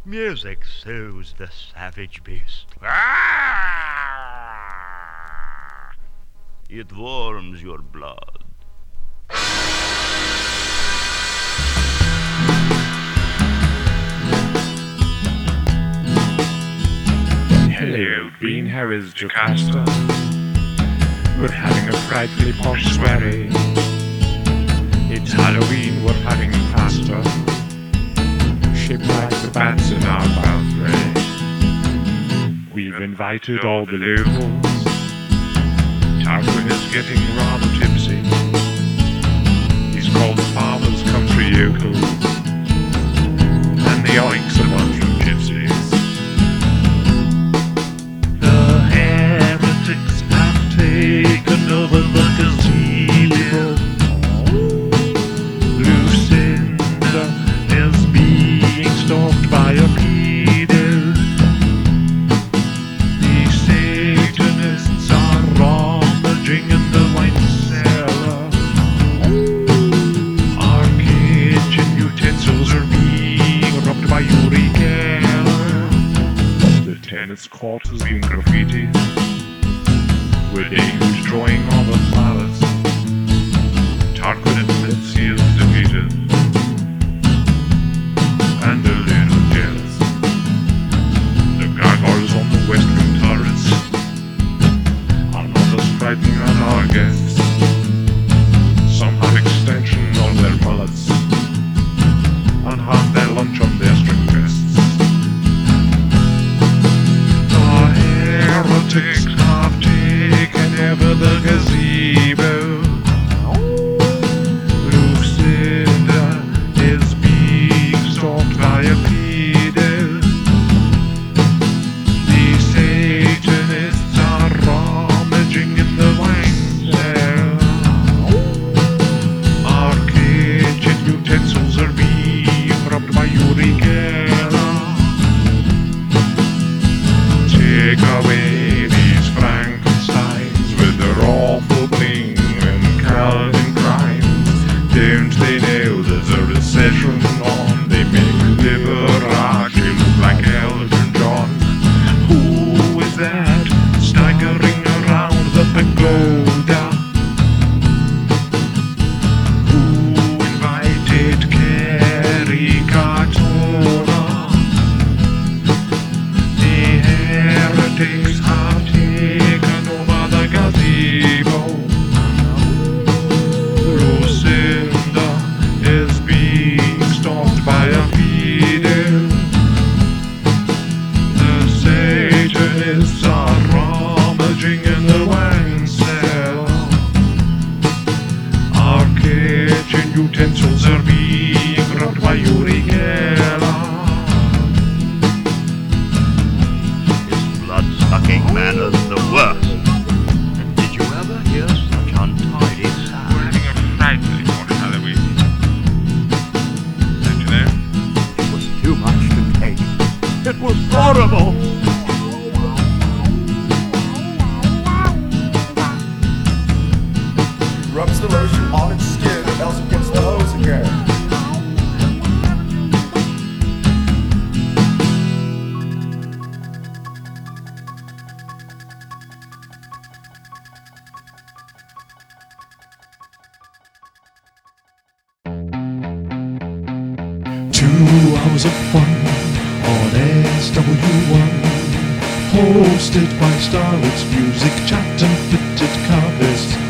Music soothes the savage beast. It warms your blood. Hello, Bean, how is Jocasta? We're having a frightfully posh soiree. It's Halloween, we're having pasta, shaped like the bats in our belfry. We've invited all the locals. Tarquin is getting rather tipsy. He's called the Farmer's Country Yokel, and the Oinks are bunch of gypsies. The heretics have taken over the gazebo. Lucinda is being stalked by a pedo. The Satanists are rummaging in the wine cellar. Our kitchen utensils are being robbed by Uri Geller. The tennis court has been graffitied with a huge drawing of a phallus. Tarquin admits he is defeated and a little jealous. The gargoyles on the western turrets are not as frightening as our guests. Some have extension on their mullets and have their lunch on their string vests. The heretics have taken over the gazebo. Lucinda is being stalked by a pedo. The Satanists are rummaging in the wine cellar. Our kitchen utensils are being robbed by Uri Geller. Take away these Frankensteins with their awful bling and Calvin crimes. Don't they know there's a recession on? They make Liberace look like Elton John. Who is that staggering around the pagoda? Who invited Kerry Katona? The heretics have taken over the gazebo. Lucinda is being stalked by a pedo. The Satanists are rummaging in the wine cellar. Our kitchen utensils are being robbed by Uri Geller. His blood-sucking manners the worst. And did you ever hear such untidy We're sound? having a frightfully hot Halloween. Don't you know? It was too much to take. It was horrible. Rubs the lotion on its skin, else it gets the hose again. Two hours of fun on SW1, hosted by Starlet's Music Chat and Fitted Carpets.